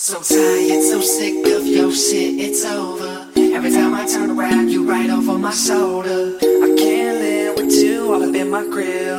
So tired, so sick of your shit, it's over. Every time I turn around, you right over my shoulder. I can't live with you all up in my grill.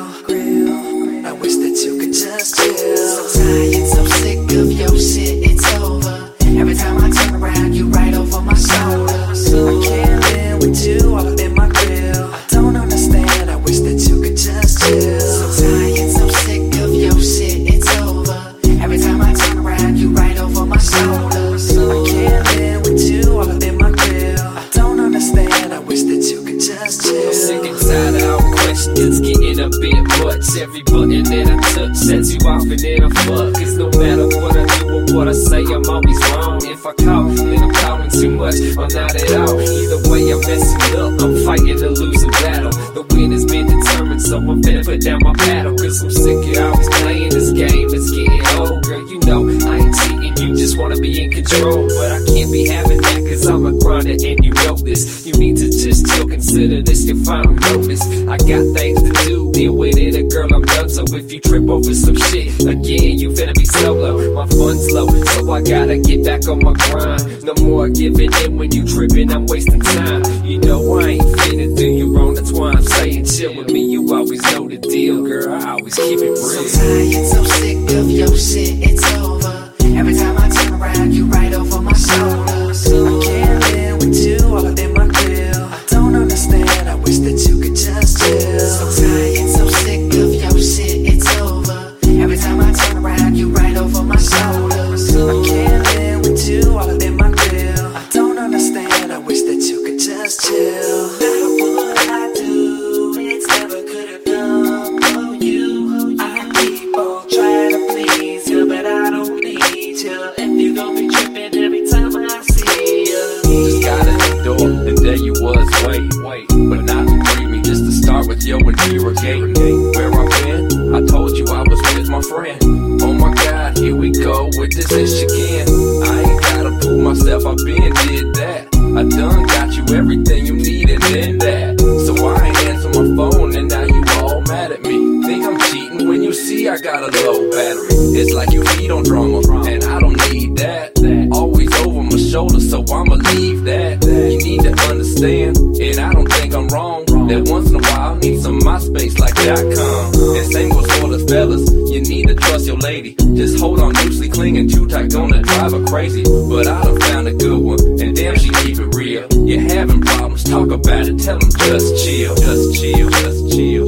I wish that you could just chill. So tired, so sick of your shit, it's over. Every time I turn around, you right over my shoulder. I can't live with you all up in my grill. I don't understand, I wish that you could just chill. So tired, so sick of your shit, it's over. Every time I turn around, you right over my shoulder. I can't live with you all up in my grill. I don't understand, I wish that you could just chill. I'm sick and tired of all questions, getting a bit much. Every button that I touch sets you off and then I fuck. Cause no matter what I do or what I say, I'm always wrong. If I call, then I'm calling too much or not at all. Either way, I'm messing up, I'm fighting a losing battle. The win has been determined, so I'm finna put down my paddle. Cause I'm sick of always playing this game, it's getting old. Girl, you know I ain't cheating, you just wanna be in control. But I can't be having that cause I'm a grinder and you know this. You need to just chill, consider this your final notice. I got things to do, deal with it, a girl I'm done. So if you trip over some shit, again, you finna be solo. My fun's low, so I gotta get back on my grind. No more giving in when you tripping, I'm wasting time. You know I ain't finna do you wrong, that's why I'm saying chill with me. You always know the deal, girl, I always keep it real. So tired, so sick of your shit, it's over. Every time I turn around, you right over my shoulder. I can't live with you all up in my grill. I don't understand, I wish that you could just chill. So tired, so sick of your shit, it's over. Every time I turn around, you right over my shoulder. I can't live with you all up in my grill. I don't understand, I wish that you could just chill. Now what I do, it's never could have done for you. I keep on trying to please you, but I don't need you. If you gon' be tripping every time I see you. Just got in the door, and there you was, wait. But not to greet me, just to start with your interrogate. Where I been? I told you I was with my friend. Oh my God, here we go with this ish again. I ain't gotta prove myself, I been did that. I done got you everything you need and then that. So I ain't answer my phone and now you all mad at me. Think I'm cheating when you see I got a low battery. It's like you feed on drama, and I don't need that. Always over my shoulder, so I'ma leave that. You need to understand, and I don't think I'm wrong, that once in a while I need some MySpace like .com. And same goes for the fellas, you need to trust your lady. Just hold on loosely, clinging too tight, gonna drive her crazy. But I done found a good one, and damn she keep it real. You're having problems, talk about it, tell them just chill, just chill, just chill.